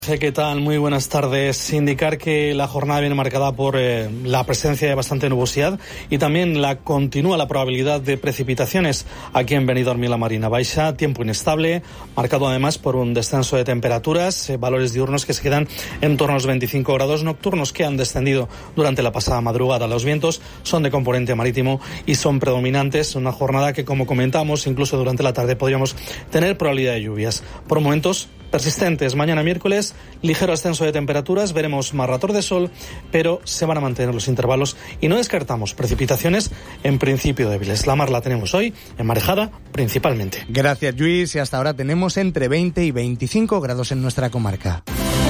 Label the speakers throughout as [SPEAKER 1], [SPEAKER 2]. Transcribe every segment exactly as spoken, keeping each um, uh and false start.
[SPEAKER 1] ¿Qué tal? Muy buenas tardes. Indicar que la jornada viene marcada por eh, la presencia de bastante nubosidad y también la continúa la probabilidad de precipitaciones aquí en Benidorm y la Marina Baixa. Tiempo inestable, marcado además por un descenso de temperaturas, eh, valores diurnos que se quedan en torno a los veinticinco grados, nocturnos que han descendido durante la pasada madrugada. Los vientos son de componente marítimo y son predominantes. Una jornada que, como comentamos, incluso durante la tarde podríamos tener probabilidad de lluvias. Por momentos persistentes. Mañana miércoles, ligero ascenso de temperaturas, veremos más ratos de sol, pero se van a mantener los intervalos y no descartamos precipitaciones en principio débiles. La mar la tenemos hoy en marejada principalmente.
[SPEAKER 2] Gracias, Luis, y hasta ahora tenemos entre veinte y veinticinco grados en nuestra comarca.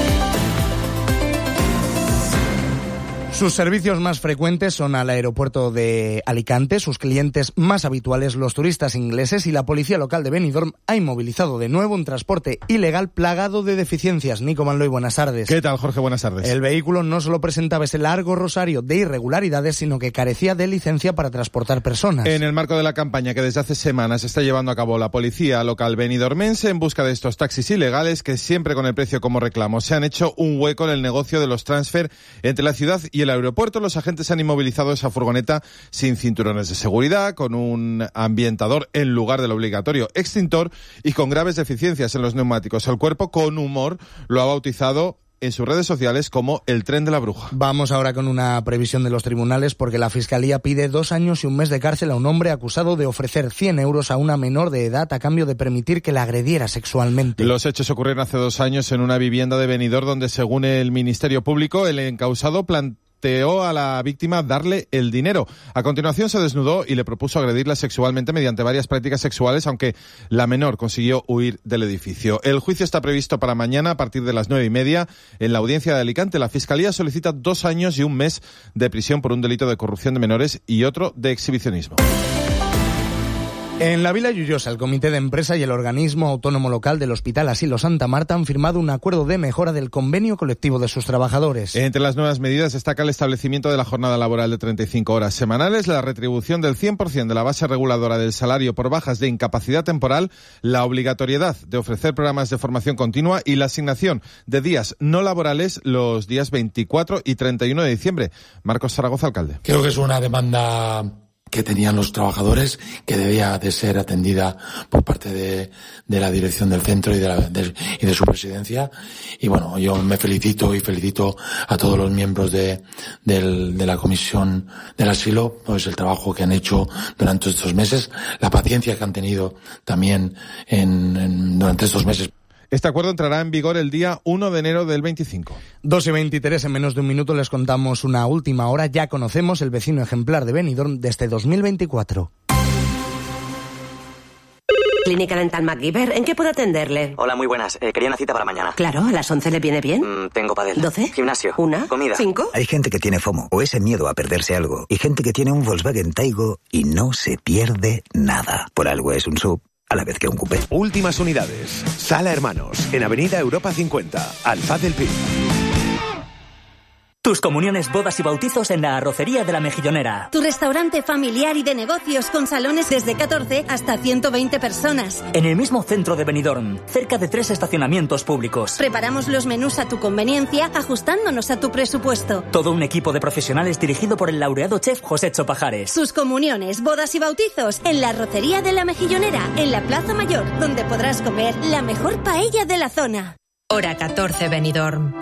[SPEAKER 2] Sus servicios más frecuentes son al aeropuerto de Alicante, sus clientes más habituales los turistas ingleses, y la policía local de Benidorm ha inmovilizado de nuevo un transporte ilegal plagado de deficiencias. Nico Manloy, buenas tardes.
[SPEAKER 3] ¿Qué tal, Jorge? Buenas tardes.
[SPEAKER 2] El vehículo no solo presentaba ese largo rosario de irregularidades, sino que carecía de licencia para transportar personas.
[SPEAKER 3] En el marco de la campaña que desde hace semanas está llevando a cabo la policía local benidormense en busca de estos taxis ilegales que, siempre con el precio como reclamo, se han hecho un hueco en el negocio de los transfer entre la ciudad y el aeropuerto, los agentes han inmovilizado esa furgoneta sin cinturones de seguridad, con un ambientador en lugar del obligatorio extintor y con graves deficiencias en los neumáticos. El cuerpo, con humor, lo ha bautizado en sus redes sociales como el tren de la bruja.
[SPEAKER 2] Vamos ahora con una previsión de los tribunales, porque la Fiscalía pide dos años y un mes de cárcel a un hombre acusado de ofrecer cien euros a una menor de edad a cambio de permitir que la agrediera sexualmente.
[SPEAKER 3] Los hechos ocurrieron hace dos años en una vivienda de Benidorm donde, según el Ministerio Público, el encausado planteó a la víctima darle el dinero. A continuación se desnudó y le propuso agredirla sexualmente mediante varias prácticas sexuales, aunque la menor consiguió huir del edificio. El juicio está previsto para mañana a partir de las nueve y media en la audiencia de Alicante. La Fiscalía solicita dos años y un mes de prisión por un delito de corrupción de menores y otro de exhibicionismo.
[SPEAKER 2] En la Vila Lloyosa, el Comité de Empresa y el Organismo Autónomo Local del Hospital Asilo Santa Marta han firmado un acuerdo de mejora del convenio colectivo de sus trabajadores.
[SPEAKER 3] Entre las nuevas medidas destaca el establecimiento de la jornada laboral de treinta y cinco horas semanales, la retribución del cien por ciento de la base reguladora del salario por bajas de incapacidad temporal, la obligatoriedad de ofrecer programas de formación continua y la asignación de días no laborales los días veinticuatro y treinta y uno de diciembre. Marcos Zaragoza, alcalde.
[SPEAKER 4] Creo que es una demanda que tenían los trabajadores, que debía de ser atendida por parte de, de la dirección del centro y de, la, de, y de su presidencia. Y bueno, yo me felicito y felicito a todos los miembros de, del, de la Comisión del Asilo, pues el trabajo que han hecho durante estos meses, la paciencia que han tenido también en, en, durante estos meses.
[SPEAKER 3] Este acuerdo entrará en vigor el día uno de enero del veinticinco.
[SPEAKER 2] dos y veintitrés, en menos de un minuto les contamos una última hora. Ya conocemos el vecino ejemplar de Benidorm desde dos mil veinticuatro.
[SPEAKER 5] Clínica Dental MacGyver, ¿en qué puedo atenderle?
[SPEAKER 6] Hola, muy buenas. Eh, quería una cita para mañana.
[SPEAKER 5] Claro, ¿a las once le viene bien?
[SPEAKER 6] Mm, tengo padel.
[SPEAKER 5] ¿doce?
[SPEAKER 6] Gimnasio.
[SPEAKER 5] ¿Una?
[SPEAKER 6] Comida.
[SPEAKER 5] ¿Cinco?
[SPEAKER 7] Hay gente que tiene FOMO, o ese miedo a perderse algo, y gente que tiene un Volkswagen Taigo y no se pierde nada. Por algo es un sub, a la vez que un coupé.
[SPEAKER 8] Últimas unidades. Sala Hermanos, en Avenida Europa cincuenta, Alfaz del Pi.
[SPEAKER 9] Tus comuniones, bodas y bautizos en la Arrocería de la Mejillonera.
[SPEAKER 10] Tu restaurante familiar y de negocios con salones desde catorce hasta ciento veinte personas.
[SPEAKER 9] En el mismo centro de Benidorm, cerca de tres estacionamientos públicos.
[SPEAKER 10] Preparamos los menús a tu conveniencia, ajustándonos a tu presupuesto.
[SPEAKER 9] Todo un equipo de profesionales dirigido por el laureado chef José Chopajares.
[SPEAKER 10] Tus comuniones, bodas y bautizos en la Arrocería de la Mejillonera, en la Plaza Mayor, donde podrás comer la mejor paella de la zona.
[SPEAKER 11] Hora catorce, Benidorm.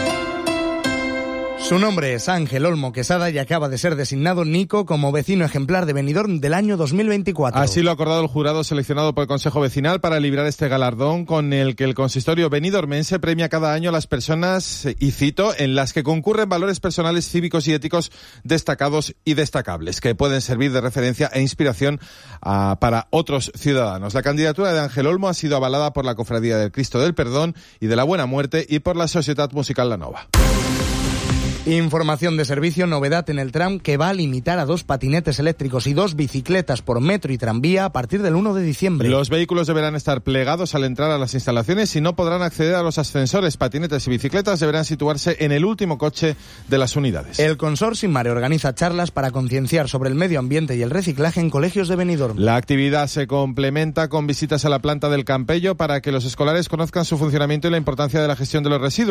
[SPEAKER 2] Su nombre es Ángel Olmo Quesada y acaba de ser designado Nico como vecino ejemplar de Benidorm del año dos mil veinticuatro.
[SPEAKER 3] Así lo ha acordado el jurado seleccionado por el Consejo Vecinal para librar este galardón, con el que el consistorio benidormense premia cada año a las personas, y cito, en las que concurren valores personales, cívicos y éticos destacados y destacables, que pueden servir de referencia e inspiración a, para otros ciudadanos. La candidatura de Ángel Olmo ha sido avalada por la Cofradía del Cristo del Perdón y de la Buena Muerte y por la Societat Musical La Nova.
[SPEAKER 2] Información de servicio, novedad en el tram que va a limitar a dos patinetes eléctricos y dos bicicletas por metro y tranvía a partir del uno de diciembre.
[SPEAKER 3] Los vehículos deberán estar plegados al entrar a las instalaciones y no podrán acceder a los ascensores. Patinetes y bicicletas deberán situarse en el último coche de las unidades.
[SPEAKER 2] El Consorcio Mare organiza charlas para concienciar sobre el medio ambiente y el reciclaje en colegios de Benidorm.
[SPEAKER 3] La actividad se complementa con visitas a la planta del Campello para que los escolares conozcan su funcionamiento y la importancia de la gestión de los residuos.